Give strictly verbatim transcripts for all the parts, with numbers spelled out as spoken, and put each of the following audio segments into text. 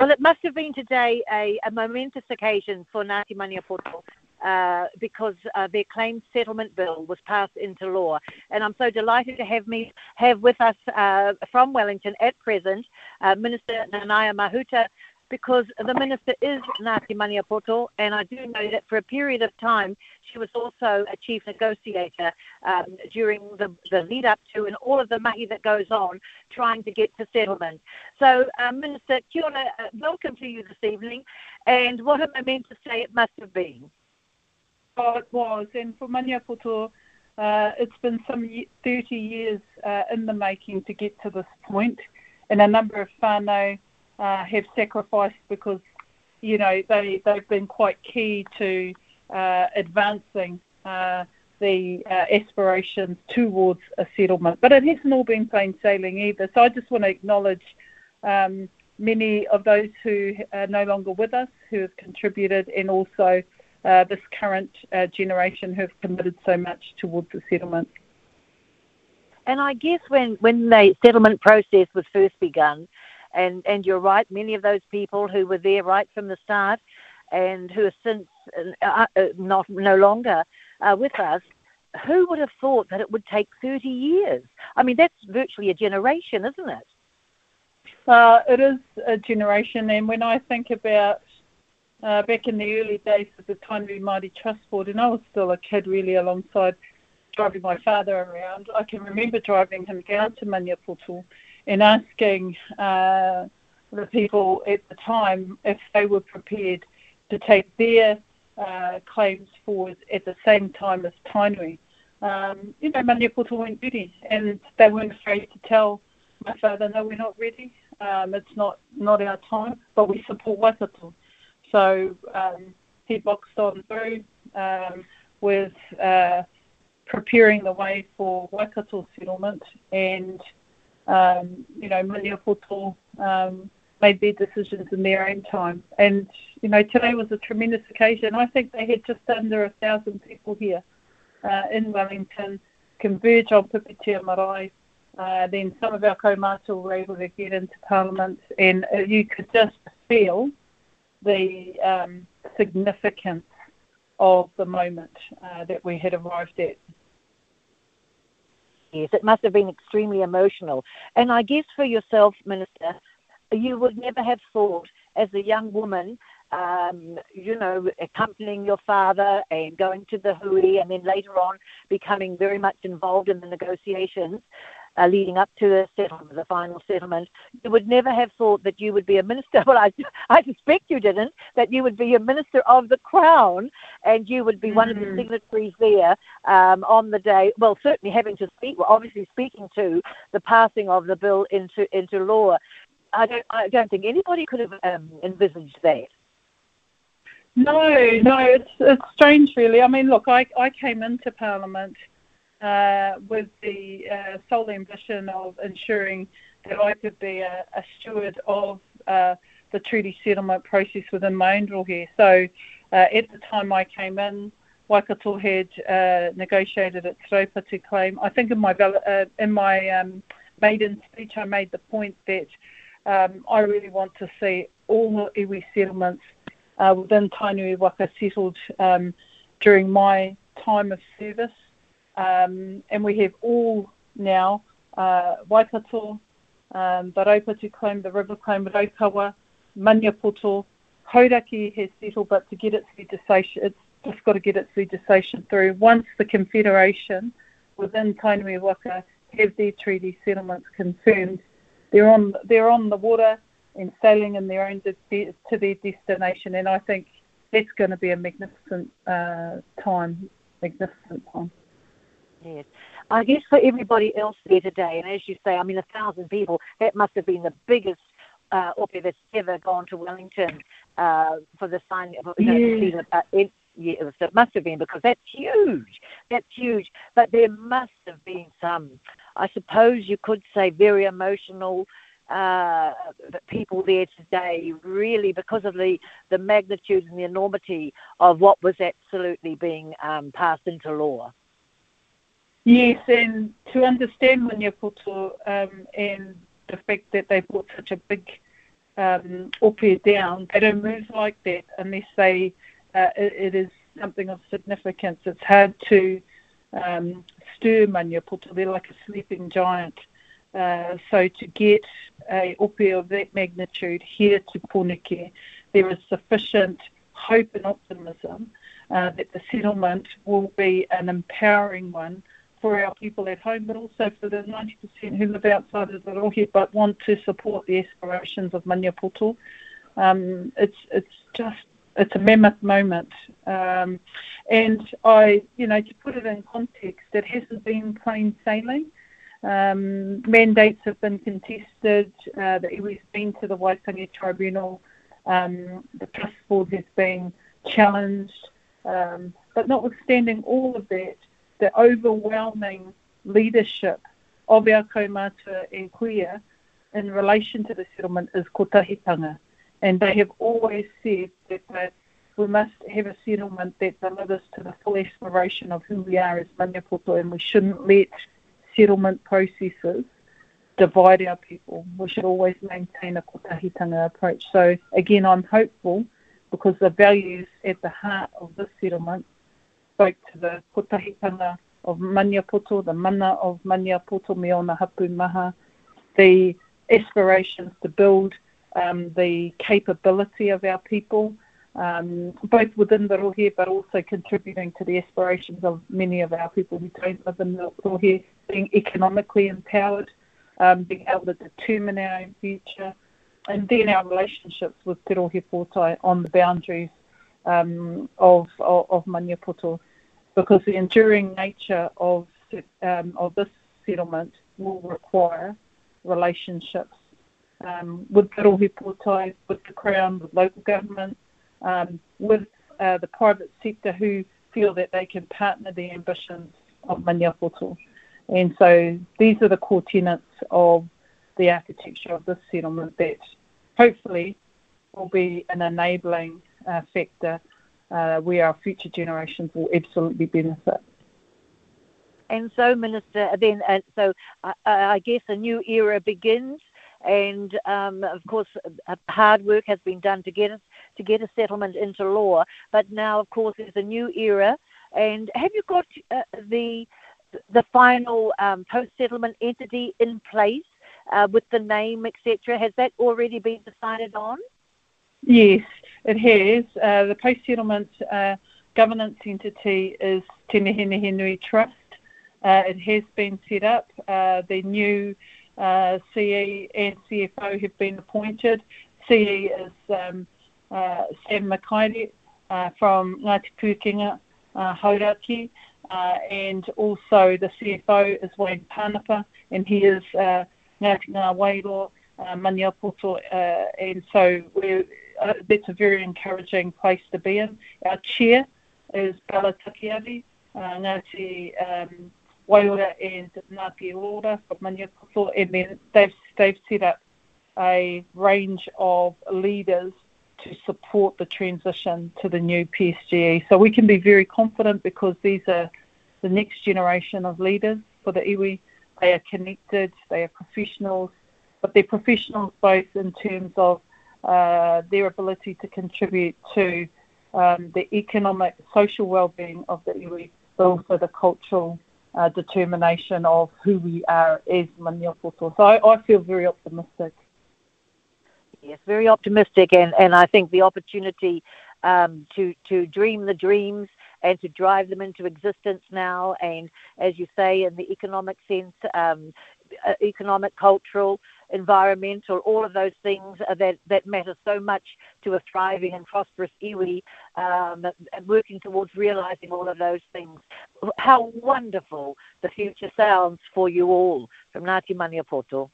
Well, it must have been today a, a momentous occasion for Ngāti Maniapoto uh, because uh, their claimed settlement bill was passed into law. And I'm so delighted to have me have with us uh, from Wellington at present uh, Minister Nanaia Mahuta, because the minister is Ngāti Maniapoto, and I do know that for a period of time she was also a chief negotiator um, during the, the lead up to and all of the mahi that goes on trying to get to settlement. So, uh, Minister, kia ora, uh, welcome to you this evening, and what am I meant to say it must have been? Oh, it was, and for Maniapoto, uh, it's been some thirty years uh, in the making to get to this point, and a number of whānau Uh, have sacrificed because, you know, they, they've been quite key to uh, advancing uh, the uh, aspirations towards a settlement. But it hasn't all been plain sailing either. So I just want to acknowledge um, many of those who are no longer with us, who have contributed, and also uh, this current uh, generation who have committed so much towards the settlement. And I guess when, when the settlement process was first begun, And, and you're right, many of those people who were there right from the start and who are since uh, uh, not no longer uh, with us, who would have thought that it would take thirty years? I mean, that's virtually a generation, isn't it? Uh, it is a generation, and when I think about uh, back in the early days of the Tainui Māori Trust Board, and I was still a kid really alongside driving my father around, I can remember driving him down to Maniapoto and asking uh, the people at the time if they were prepared to take their uh, claims forward at the same time as Tainui. Um, you know, Maniapoto weren't ready, and they weren't afraid to tell my father, no, we're not ready, um, it's not, not our time, but we support Waikato. So um, he boxed on through um, with uh, preparing the way for Waikato settlement, and Um, you know, Maniapoto um, made their decisions in their own time. And, you know, today was a tremendous occasion. I think they had just under a thousand people here uh, in Wellington converge on Pipitea Marae. Uh, then some of our kaumātua were able to get into Parliament, and uh, you could just feel the um, significance of the moment uh, that we had arrived at. Yes, it must have been extremely emotional. And I guess for yourself, Minister, you would never have thought as a young woman, um, you know, accompanying your father and going to the hui and then later on becoming very much involved in the negotiations uh, leading up to the settlement, the final settlement, you would never have thought that you would be a minister. Well, I, I suspect you didn't, that you would be a minister of the Crown and you would be mm-hmm. one of the signatories there um, on the day, well, certainly having to speak, well, obviously speaking to the passing of the bill into, into law. I don't, I don't think anybody could have um, envisaged that. No, no, it's it's strange, really. I mean, look, I, I came into Parliament uh, with the uh, sole ambition of ensuring that I could be a, a steward of uh, the treaty settlement process within my own rohe. So uh, at the time I came in, Waikato had uh, negotiated its raupati claim. I think in my uh, in my um, maiden speech I made the point that um, I really want to see all the iwi settlements uh, within Tainui Waka settled um, during my time of service. Um, and we have all now, uh, Waikato, um, the Raupati claim, the river claim, Raukawa, Maniapoto, Hauraki has settled, but to get its legislation, it's just got to get its legislation through. Once the Confederation within Tainui Waka have their treaty settlements confirmed, they're on they're on the water and sailing in their own de- to their destination, and I think that's going to be a magnificent uh, time, magnificent time. Yes. I guess for everybody else there today, and as you say, I mean, a thousand people, that must have been the biggest uh, ope that's ever gone to Wellington uh, for the signing of you know, yeah. the, uh, it, yeah, it must have been, because that's huge. That's huge. But there must have been some, I suppose you could say, very emotional uh, people there today, really, because of the, the magnitude and the enormity of what was absolutely being um, passed into law. Yes, and to understand Maniapoto um, and the fact that they brought such a big um, ope down, they don't move like that unless they uh, it, it is something of significance. It's hard to um, stir Maniapoto. They're like a sleeping giant. Uh, so to get a ope of that magnitude here to Pōneke, there is sufficient hope and optimism uh, that the settlement will be an empowering one for our people at home, but also for the ninety percent who live outside of the rohe but want to support the aspirations of Maniapoto. Um, it's it's just it's a mammoth moment, um, and I you know to put it in context, it hasn't been plain sailing. Um, mandates have been contested. Uh, the iwi's been to the Waitangi Tribunal. Um, the trust board has been challenged, um, but notwithstanding all of that, the overwhelming leadership of our kaumātua and kuia in relation to the settlement is kotahitanga. And they have always said that, that we must have a settlement that delivers to the full aspiration of who we are as Maniapoto, and we shouldn't let settlement processes divide our people. We should always maintain a kotahitanga approach. So again, I'm hopeful because the values at the heart of this settlement spoke to the kotahitanga of Maniapoto, the mana of Maniapoto me ona hapu maha, the aspirations to build um, the capability of our people, um, both within the rohe but also contributing to the aspirations of many of our people who don't live in the rohe, being economically empowered, um, being able to determine our own future, and then our relationships with Te Rohe Pōtai on the boundaries um, of, of, of Maniapoto, because the enduring nature of um, of this settlement will require relationships um, with Te Rohe Pōtai, with the Crown, with local government, um, with uh, the private sector who feel that they can partner the ambitions of Maniapoto. And so these are the core tenets of the architecture of this settlement that hopefully will be an enabling uh, factor uh, where our future generations will absolutely benefit. And so, Minister, then, uh, so uh, I guess a new era begins, and um, of course, uh, hard work has been done to get us to get a settlement into law. But now, of course, there's a new era. And have you got uh, the the final um, post-settlement entity in place uh, with the name, et cetera? Has that already been decided on? Yes, it has. Uh, the post-settlement uh, governance entity is Te Nehenehe Nui Trust. Uh, it has been set up. Uh, the new uh, C E and C F O have been appointed. C E is um, uh, Sam Makaire uh, from Ngāti Pūkenga, uh, Hauraki. Uh, and also the C F O is Wayne Pānapa, and he is uh, Ngāti Ngā Wairo, uh, Maniapoto, uh, and so we're, uh, that's a very encouraging place to be in. Our chair is Bala Takiari, uh, Ngāti um, Wairora and Ngāti Rora from Maniapoto, and then they've, they've set up a range of leaders to support the transition to the new P S G E. So we can be very confident because these are the next generation of leaders for the iwi. They are connected, they are professionals, but they're professionals both in terms of uh, their ability to contribute to um, the economic, social well-being of the iwi, but also the cultural uh, determination of who we are as Maniapoto. So I, I feel very optimistic. Yes, very optimistic, and, and I think the opportunity um, to, to dream the dreams and to drive them into existence now, and as you say, in the economic sense, um, uh, economic, cultural, environmental, all of those things that, that matter so much to a thriving and prosperous iwi, um, and working towards realising all of those things. How wonderful the future sounds for you all from Ngāti Maniapoto.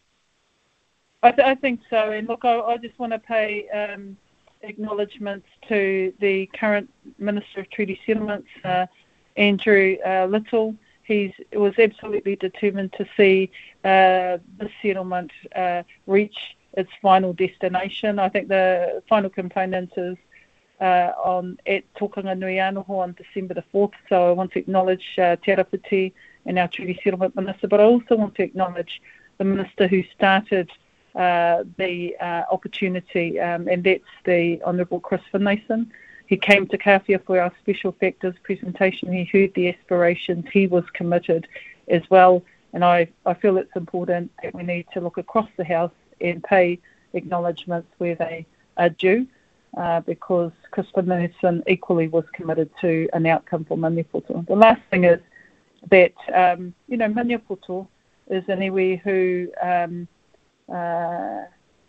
I, th- I think so, and look, I, I just want to pay um, acknowledgements to the current Minister of Treaty Settlements, uh, Andrew uh, Little. He was absolutely determined to see uh, this settlement uh, reach its final destination. I think the final component is uh, on at Tokanga Nui Anoho on December the fourth, so I want to acknowledge uh, Te Arapiti and our Treaty Settlement Minister, but I also want to acknowledge the Minister who started uh, the uh, opportunity, um, and that's the Honourable Chris Finlayson. He came to Kawhia for our special factors presentation. He heard the aspirations. He was committed as well. And I, I feel it's important that we need to look across the House and pay acknowledgements where they are due, uh, because Chris Finlayson equally was committed to an outcome for Maniapoto. The last thing is that, um, you know, Maniapoto is an iwi who um, uh,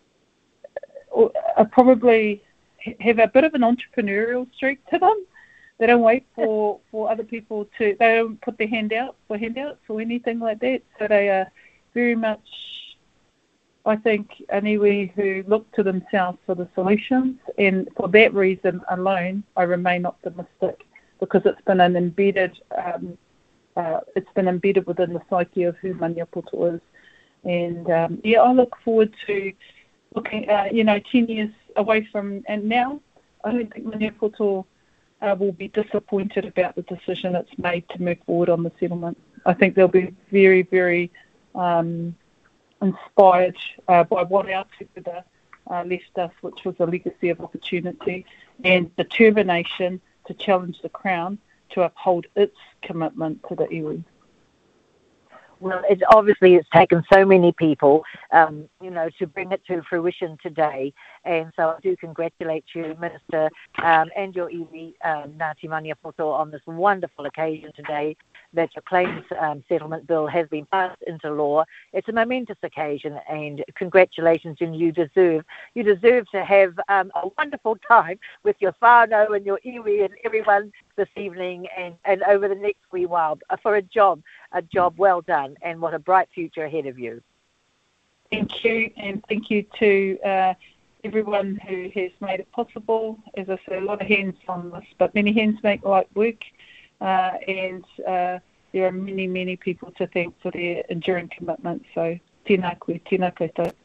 are probably have a bit of an entrepreneurial streak to them. They don't wait for, for other people to, they don't put their hand out for handouts or anything like that. So they are very much, I think, an iwi who look to themselves for the solutions. And for that reason alone, I remain optimistic, because it's been an embedded, um, uh, it's been embedded within the psyche of who Maniapoto is. And um, yeah, I look forward to looking, uh, you know, ten years away from and now. I don't think Maniapoto uh, will be disappointed about the decision it's made to move forward on the settlement. I think they'll be very, very um, inspired uh, by what our tūpuna uh, left us, which was a legacy of opportunity and determination to challenge the Crown to uphold its commitment to the iwi. Well, it obviously it's taken so many people, um, you know, to bring it to fruition today. And so I do congratulate you, Minister, um, and your iwi, um, Ngāti Maniapoto, on this wonderful occasion today that your claims um, settlement bill has been passed into law. It's a momentous occasion, and congratulations, and you deserve you deserve to have um, a wonderful time with your whānau and your iwi and everyone this evening and, and over the next wee while for a job, a job well done, and what a bright future ahead of you. Thank you, and thank you to uh, everyone who has made it possible. As I said, a lot of hands on this, but many hands make light work. Uh, and uh, there are many, many people to thank for their enduring commitment. So, tēnā koe, tēnā koutou.